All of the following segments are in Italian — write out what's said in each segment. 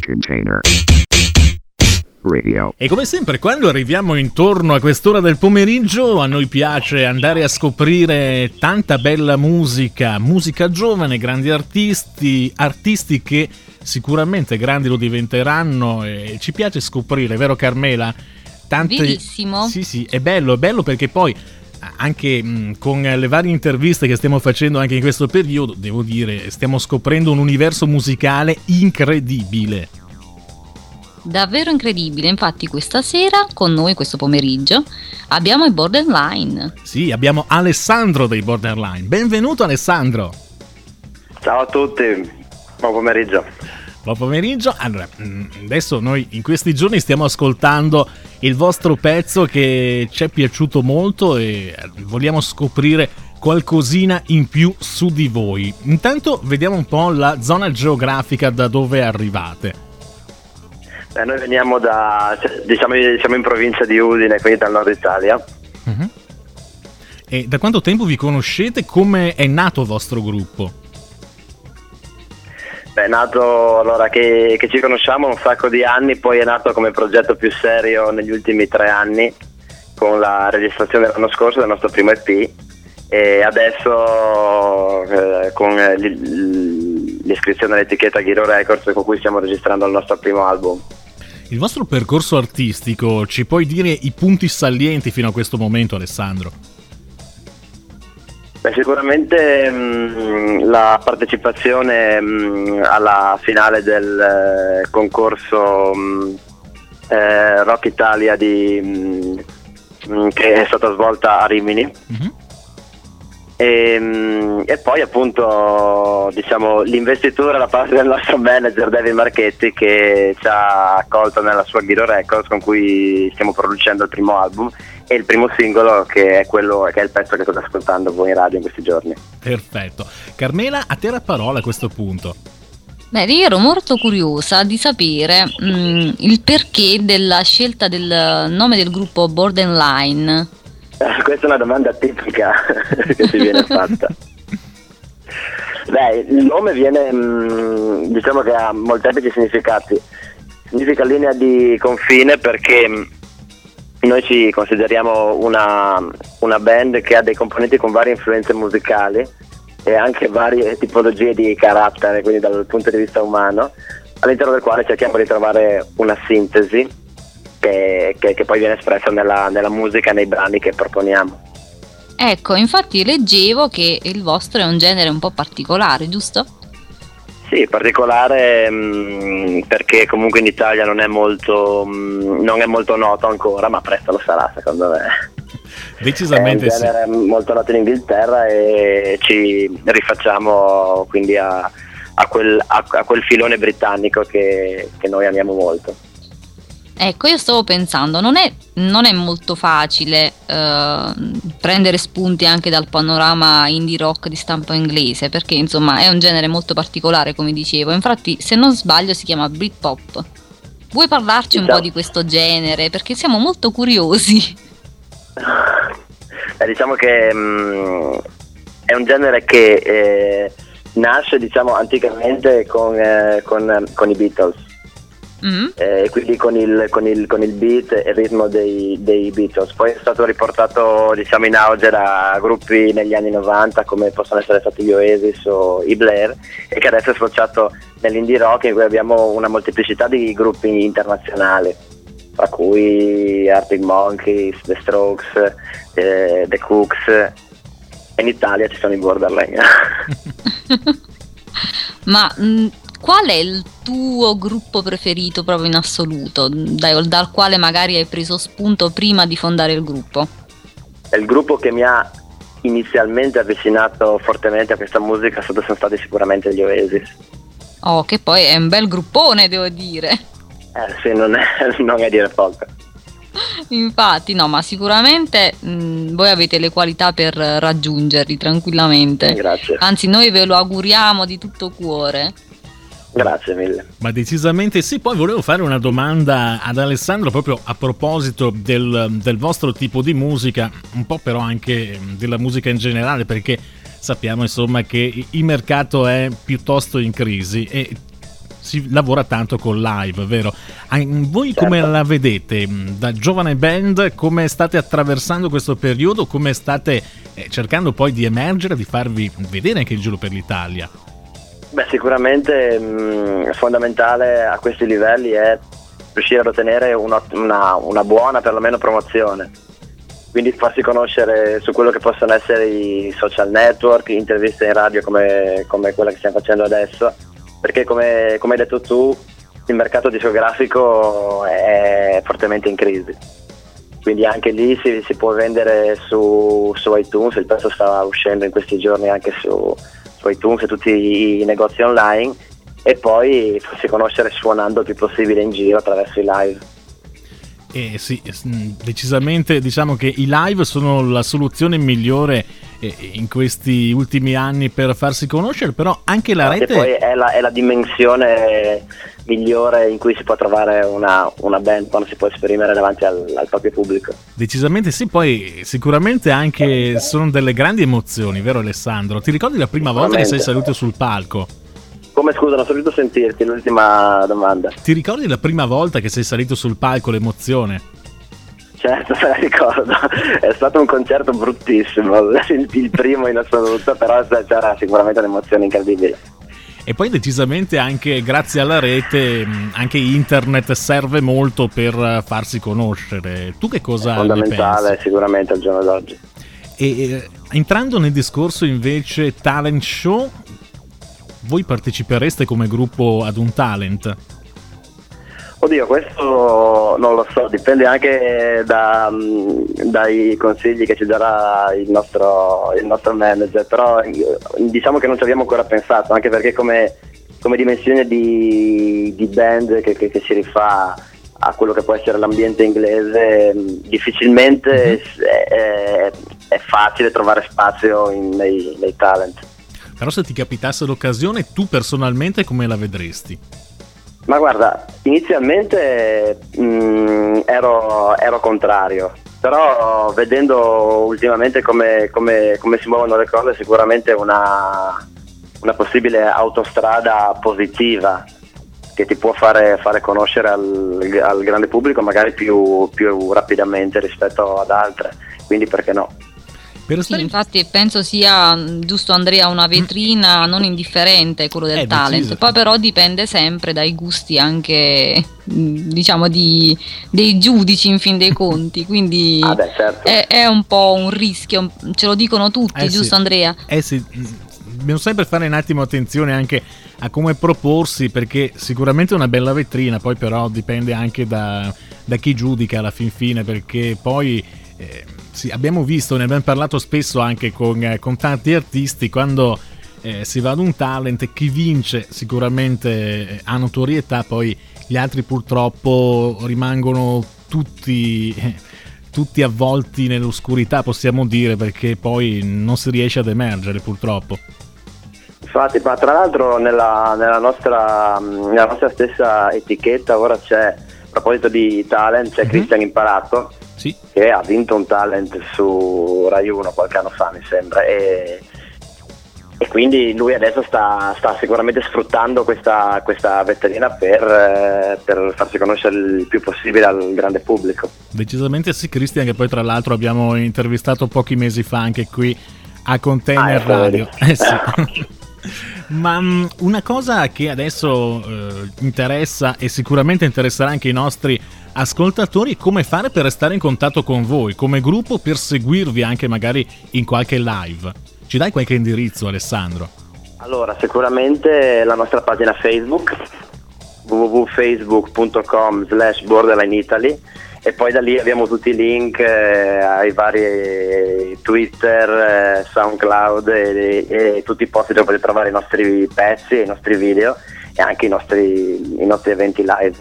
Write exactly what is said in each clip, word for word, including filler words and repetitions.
Container Radio. E come sempre, quando arriviamo intorno a quest'ora del pomeriggio, a noi piace andare a scoprire tanta bella musica, musica giovane, grandi artisti, artisti che sicuramente grandi lo diventeranno, e ci piace scoprire, vero Carmela? Tante... Verissimo. Sì, sì, è bello, è bello perché poi anche mh, con le varie interviste che stiamo facendo anche in questo periodo, devo dire, stiamo scoprendo un universo musicale incredibile. Davvero incredibile, infatti questa sera con noi, questo pomeriggio, abbiamo i Borderline. Sì, abbiamo Alessandro dei Borderline. Benvenuto Alessandro. Ciao a tutti, buon pomeriggio. Buon pomeriggio. Allora, adesso noi in questi giorni stiamo ascoltando il vostro pezzo che ci è piaciuto molto e vogliamo scoprire qualcosina in più su di voi. Intanto vediamo un po' la zona geografica da dove arrivate. Beh, noi veniamo da, diciamo, siamo in provincia di Udine, quindi dal nord Italia. Uh-huh. E da quanto tempo vi conoscete? Come è nato il vostro gruppo? Beh, è nato, allora, che, che ci conosciamo un sacco di anni, poi è nato come progetto più serio negli ultimi tre anni, con la registrazione dell'anno scorso del nostro primo E P, e adesso eh, con l'iscrizione all'etichetta Ghiro Records, con cui stiamo registrando il nostro primo album. Il vostro percorso artistico, ci puoi dire i punti salienti fino a questo momento, Alessandro? Beh, sicuramente mh, la partecipazione mh, alla finale del eh, concorso mh, eh, Rock Italia di, mh, che è stata svolta a Rimini. Mm-hmm. E, e poi appunto diciamo l'investitura da parte del nostro manager David Marchetti, che ci ha accolto nella sua Ghiro Records, con cui stiamo producendo il primo album e il primo singolo, che è quello che è il pezzo che state ascoltando voi in radio in questi giorni. Perfetto. Carmela, a te la parola a questo punto. Beh, io ero molto curiosa di sapere mh, il perché della scelta del nome del gruppo Borderline. Questa è una domanda tipica che ti viene fatta. Beh, il nome viene, mh, diciamo che ha molteplici significati. Significa linea di confine perché noi ci consideriamo una, una band che ha dei componenti con varie influenze musicali e anche varie tipologie di carattere, quindi dal punto di vista umano, all'interno del quale cerchiamo di trovare una sintesi Che, che, che poi viene espressa nella, nella musica e nei brani che proponiamo. Ecco, infatti leggevo che il vostro è un genere un po' particolare, giusto? Sì, particolare mh, perché comunque in Italia non è molto mh, non è molto noto ancora, ma presto lo sarà, secondo me. Decisamente sì. È un genere sì. molto noto in Inghilterra e ci rifacciamo quindi a, a, quel, a, a quel filone britannico che, che noi amiamo molto. Ecco, io stavo pensando, non è, non è molto facile eh, prendere spunti anche dal panorama indie rock di stampo inglese, perché insomma è un genere molto particolare, come dicevo. Infatti, se non sbaglio, si chiama Britpop. Vuoi parlarci un Ciao. po' di questo genere? Perché siamo molto curiosi. Eh, diciamo che mh, è un genere che eh, nasce, diciamo, anticamente con, eh, con, con i Beatles. Mm. Eh, quindi con il, con, il, con il beat e il ritmo dei, dei Beatles. Poi è stato riportato, diciamo, in auge da gruppi negli anni novanta come possono essere stati gli Oasis o i Blair, e che adesso è sfociato nell'indie rock, in cui abbiamo una molteplicità di gruppi internazionali, tra cui Arctic Monkeys, The Strokes, eh, The Cooks, e in Italia ci sono i Borderline. Ma mh, qual è il tuo gruppo preferito proprio in assoluto, dal, dal quale magari hai preso spunto prima di fondare il gruppo? Il gruppo che mi ha inizialmente avvicinato fortemente a questa musica sono stati sicuramente gli Oasis. Oh, che poi è un bel gruppone, devo dire. Eh sì, non è, non è dire poco. Infatti, no, ma sicuramente mh, voi avete le qualità per raggiungerli tranquillamente. Grazie. Anzi, noi ve lo auguriamo di tutto cuore. Grazie mille. Ma decisamente sì. Poi volevo fare una domanda ad Alessandro proprio a proposito del, del vostro tipo di musica, un po' però anche della musica in generale, perché sappiamo insomma che il mercato è piuttosto in crisi e si lavora tanto col live, vero? Voi certo. come la vedete? Da giovane band, come state attraversando questo periodo? Come state eh, cercando poi di emergere, di farvi vedere anche in giro per l'Italia? Beh, sicuramente mh, fondamentale a questi livelli è riuscire ad ottenere una, una, una buona perlomeno promozione. Quindi farsi conoscere su quello che possono essere i social network, interviste in radio come, come quella che stiamo facendo adesso, perché come, come hai detto tu, il mercato discografico è fortemente in crisi, quindi anche lì si, si può vendere su, su iTunes, il pezzo sta uscendo in questi giorni anche su, su iTunes e tutti i negozi online, e poi farsi conoscere suonando il più possibile in giro attraverso i live. Eh sì, decisamente diciamo che i live sono la soluzione migliore in questi ultimi anni per farsi conoscere, però anche la rete... E poi è la, è la dimensione migliore in cui si può trovare una, una band quando si può esprimere davanti al, al proprio pubblico. Decisamente sì, poi sicuramente anche sono delle grandi emozioni, vero Alessandro? Ti ricordi la prima volta che sei salito sul palco? Come, scusa, non sono riuscito a sentirti, l'ultima domanda. Ti ricordi la prima volta che sei salito sul palco, l'emozione? Certo, me la ricordo, è stato un concerto bruttissimo, il primo in assoluto, però c'era sicuramente un'emozione incredibile. E poi decisamente anche grazie alla rete, anche internet serve molto per farsi conoscere. Tu che cosa ne pensi? Fondamentale sicuramente al giorno d'oggi. E eh, entrando nel discorso invece talent show, voi partecipereste come gruppo ad un talent? Oddio, questo non lo so, dipende anche da, dai consigli che ci darà il nostro, il nostro manager, però diciamo che non ci abbiamo ancora pensato, anche perché come, come dimensione di, di band che, che, che si rifà a quello che può essere l'ambiente inglese, difficilmente mm-hmm. è, è facile trovare spazio in, nei, nei talent. Però se ti capitasse l'occasione, tu personalmente come la vedresti? Ma guarda, inizialmente mh, ero, ero contrario, però vedendo ultimamente come, come, come si muovono le cose, sicuramente una, una possibile autostrada positiva che ti può fare, fare conoscere al, al grande pubblico magari più, più rapidamente rispetto ad altre, quindi perché no? Sì, infatti penso sia giusto, Andrea, una vetrina mm. non indifferente quello del eh, talent, deciso. Poi però dipende sempre dai gusti anche diciamo di, dei giudici in fin dei conti, quindi ah beh, certo. è, è un po' un rischio, ce lo dicono tutti, eh giusto sì. Andrea? Eh sì, dobbiamo sempre fare un attimo attenzione anche a come proporsi, perché sicuramente è una bella vetrina, poi però dipende anche da, da chi giudica alla fin fine, perché poi eh, sì, abbiamo visto, ne abbiamo parlato spesso anche con, eh, con tanti artisti, quando eh, si va ad un talent, chi vince sicuramente eh, ha notorietà, poi gli altri purtroppo rimangono tutti, eh, tutti avvolti nell'oscurità, possiamo dire, perché poi non si riesce ad emergere purtroppo. Infatti, ma tra l'altro nella, nella, nostra, nella nostra stessa etichetta ora c'è, a proposito di talent, c'è mm-hmm. Christian Imparato, sì. che ha vinto un talent su Rai uno qualche anno fa mi sembra, e, e quindi lui adesso sta, sta sicuramente sfruttando questa, questa vetrina per, per farsi conoscere il più possibile al grande pubblico. Decisamente sì, Christian, che poi tra l'altro abbiamo intervistato pochi mesi fa anche qui a Container ah, Radio. Eh sì. Ma um, una cosa che adesso eh, interessa e sicuramente interesserà anche i nostri ascoltatori è come fare per restare in contatto con voi come gruppo, per seguirvi anche magari in qualche live. Ci dai qualche indirizzo, Alessandro? Allora, sicuramente la nostra pagina Facebook w w w punto facebook punto com slash borderline italy, e poi da lì abbiamo tutti i link eh, ai vari Twitter, eh, SoundCloud e, e, e tutti i posti dove potete trovare i nostri pezzi, i nostri video e anche i nostri, i nostri eventi live.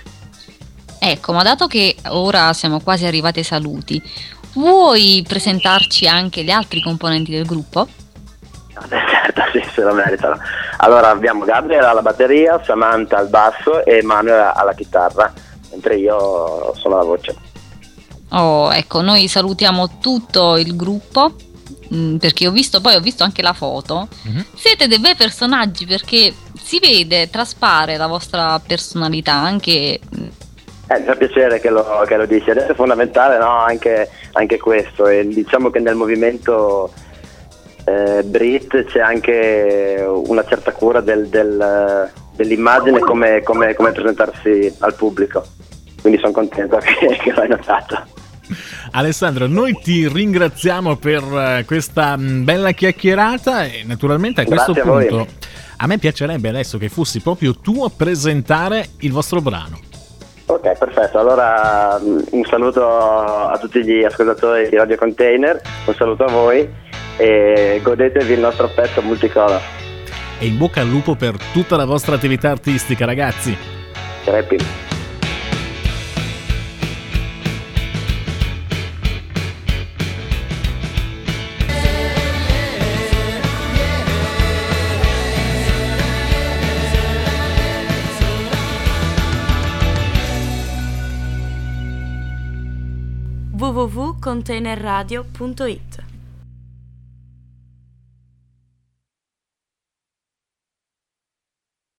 Ecco, ma dato che ora siamo quasi arrivati ai saluti, vuoi presentarci anche gli altri componenti del gruppo? Certo, sì, se lo meritano. Allora abbiamo Gabriel alla batteria, Samantha al basso e Manuel alla chitarra, mentre io sono la voce. Oh, ecco, noi salutiamo tutto il gruppo, mh, perché ho visto, poi ho visto anche la foto. Mm-hmm. Siete dei bei personaggi, perché si vede, traspare la vostra personalità anche. Eh, mi fa piacere che lo, che lo dici. Adesso è fondamentale, no? anche, anche questo. E diciamo che nel movimento eh, Brit c'è anche una certa cura del, del, dell'immagine, come, come, come presentarsi al pubblico. Quindi sono contento che, che l'hai notato. Alessandro, noi ti ringraziamo per questa bella chiacchierata e naturalmente a questo Grazie a punto voi. a me piacerebbe adesso che fossi proprio tu a presentare il vostro brano. Ok, perfetto. Allora un saluto a tutti gli ascoltatori di Radio Container, un saluto a voi e godetevi il nostro pezzo Multicolor. E in bocca al lupo per tutta la vostra attività artistica, ragazzi. Crepi. w w w punto containerradio punto it